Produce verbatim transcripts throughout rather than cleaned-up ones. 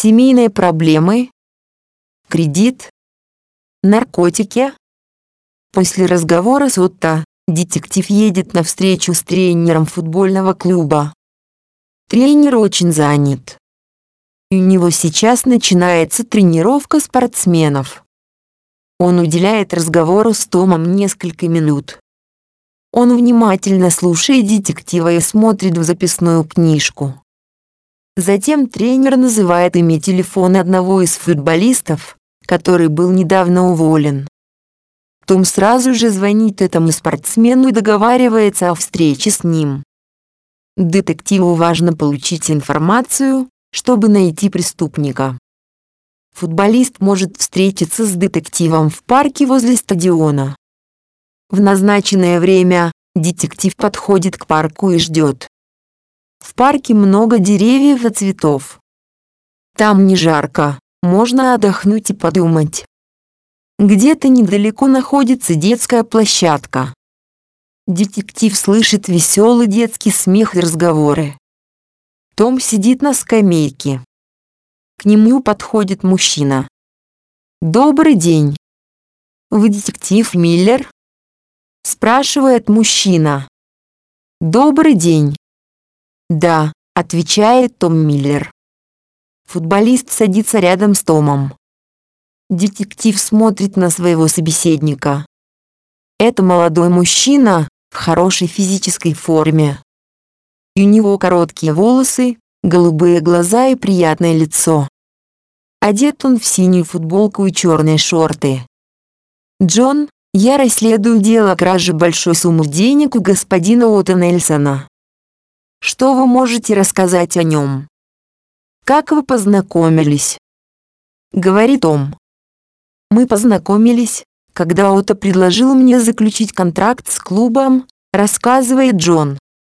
Семейные проблемы? Кредит? Наркотики? После разговора с Отто, детектив едет на встречу с тренером футбольного клуба. Тренер очень занят. И у него сейчас начинается тренировка спортсменов. Он уделяет разговору с Томом несколько минут. Он внимательно слушает детектива и смотрит в записную книжку. Затем тренер называет имя телефона одного из футболистов, который был недавно уволен. Том сразу же звонит этому спортсмену и договаривается о встрече с ним. Детективу важно получить информацию, чтобы найти преступника. Футболист может встретиться с детективом в парке возле стадиона. В назначенное время детектив подходит к парку и ждет. В парке много деревьев и цветов. Там не жарко, можно отдохнуть и подумать. Где-то недалеко находится детская площадка. Детектив слышит веселый детский смех и разговоры. Том сидит на скамейке. К нему подходит мужчина. «Добрый день. Вы детектив Миллер?» Спрашивает мужчина. «Добрый день». «Да», отвечает Том Миллер. Футболист садится рядом с Томом. Детектив смотрит на своего собеседника. Это молодой мужчина в хорошей физической форме. И у него короткие волосы, голубые глаза и приятное лицо. Одет он в синюю футболку и черные шорты. «Джон, я расследую дело о краже большой суммы денег у господина Отто Нельсона. Что вы можете рассказать о нем? Как вы познакомились?» Говорит Том. «Мы познакомились, когда Отто предложил мне заключить контракт с клубом», рассказывает Джон.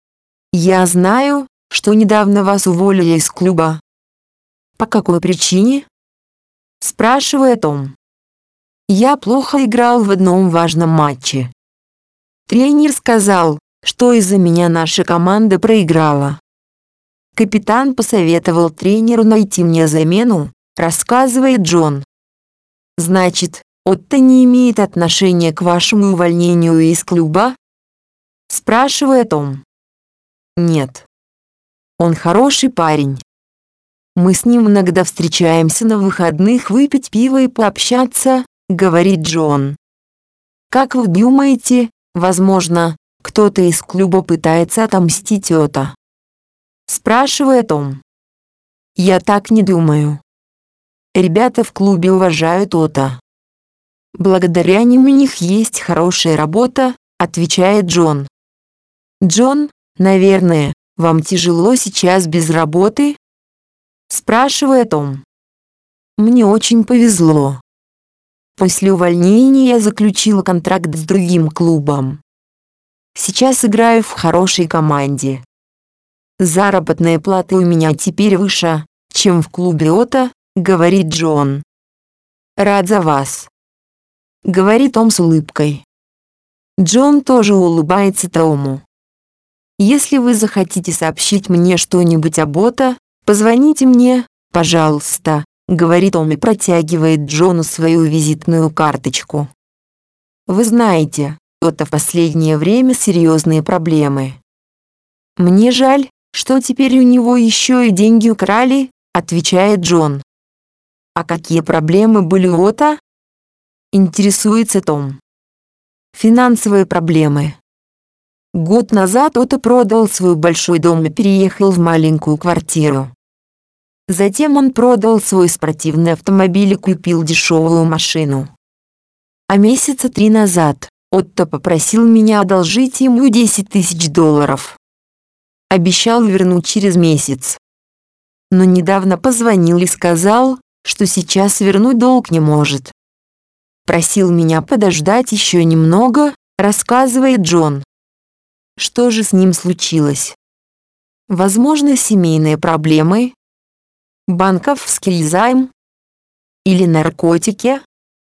«Я знаю, что недавно вас уволили из клуба». «По какой причине?» спрашивает Том. «Я плохо играл в одном важном матче. Тренер сказал, что из-за меня наша команда проиграла. Капитан посоветовал тренеру найти мне замену», рассказывает Джон. «Значит, Отто не имеет отношения к вашему увольнению из клуба?» спрашивает Том. «Нет. Он хороший парень. Мы с ним иногда встречаемся на выходных выпить пиво и пообщаться», говорит Джон. «Как вы думаете, возможно, кто-то из клуба пытается отомстить Отто?» спрашивает Том. «Я так не думаю. Ребята в клубе уважают Отто. Благодаря ним у них есть хорошая работа», отвечает Джон. «Джон, наверное, вам тяжело сейчас без работы?» спрашивает Том. «Мне очень повезло. После увольнения я заключила контракт с другим клубом. Сейчас играю в хорошей команде. Заработная плата у меня теперь выше, чем в клубе Отто», говорит Джон. «Рад за вас», говорит Том с улыбкой. Джон тоже улыбается Тому. «Если вы захотите сообщить мне что-нибудь об Отто, позвоните мне, пожалуйста», говорит Том и протягивает Джону свою визитную карточку. «Вы знаете, Отто в последнее время серьезные проблемы. Мне жаль, что теперь у него еще и деньги украли», отвечает Джон. «А какие проблемы были у Отто?» интересуется Том. «Финансовые проблемы. Год назад Отто продал свой большой дом и переехал в маленькую квартиру. Затем он продал свой спортивный автомобиль и купил дешевую машину. А месяца три назад Отто попросил меня одолжить ему десять тысяч долларов. Обещал вернуть через месяц. Но недавно позвонил и сказал, что сейчас вернуть долг не может. Просил меня подождать еще немного», рассказывает Джон. «Что же с ним случилось? Возможно, семейные проблемы? Банковский займ? Или наркотики?»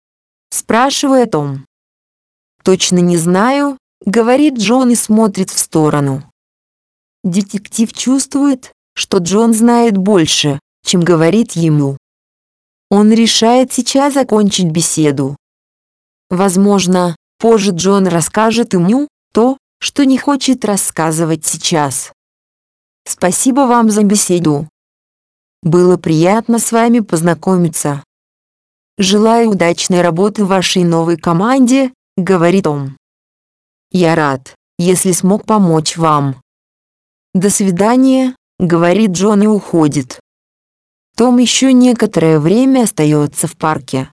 спрашивает Том. «Точно не знаю», говорит Джон и смотрит в сторону. Детектив чувствует, что Джон знает больше, чем говорит ему. Он решает сейчас закончить беседу. Возможно, позже Джон расскажет ему то, что не хочет рассказывать сейчас. Спасибо вам за беседу. Было приятно с вами познакомиться. Желаю удачной работы в вашей новой команде, говорит Том. Я рад, если смог помочь вам. До свидания, говорит Джон и уходит. Том еще некоторое время остается в парке.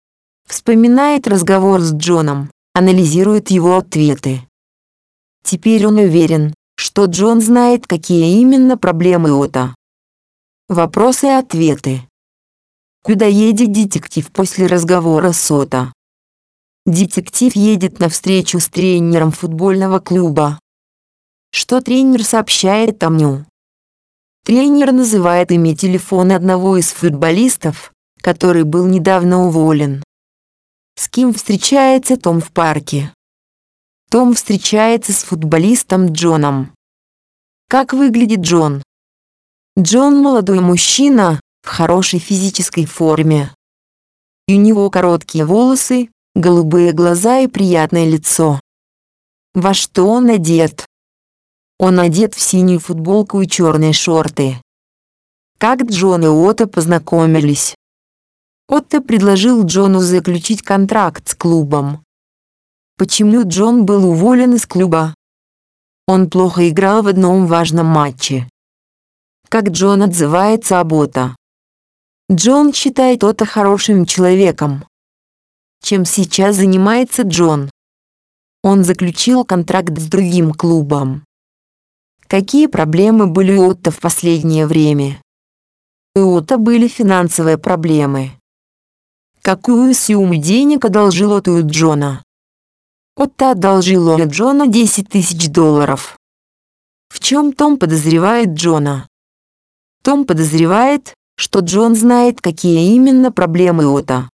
Вспоминает разговор с Джоном, анализирует его ответы. Теперь он уверен, что Джон знает, какие именно проблемы Отто. Вопросы и ответы. Куда едет детектив после разговора с Отто? Детектив едет на встречу с тренером футбольного клуба. Что тренер сообщает Тому? Тренер называет имя телефона одного из футболистов, который был недавно уволен. С кем встречается Том в парке? Том встречается с футболистом Джоном. Как выглядит Джон? Джон молодой мужчина, в хорошей физической форме. И у него короткие волосы, голубые глаза и приятное лицо. Во что он одет? Он одет в синюю футболку и черные шорты. Как Джон и Отто познакомились? Отто предложил Джону заключить контракт с клубом. Почему Джон был уволен из клуба? Он плохо играл в одном важном матче. Как Джон отзывается об Отто? Джон считает Отто хорошим человеком. Чем сейчас занимается Джон? Он заключил контракт с другим клубом. Какие проблемы были у Отто в последнее время? У Отто были финансовые проблемы. Какую сумму денег одолжил Отто у Джона? Отто одолжил у Джона десять тысяч долларов. В чем Том подозревает Джона? Том подозревает, что Джон знает, какие именно проблемы Отто.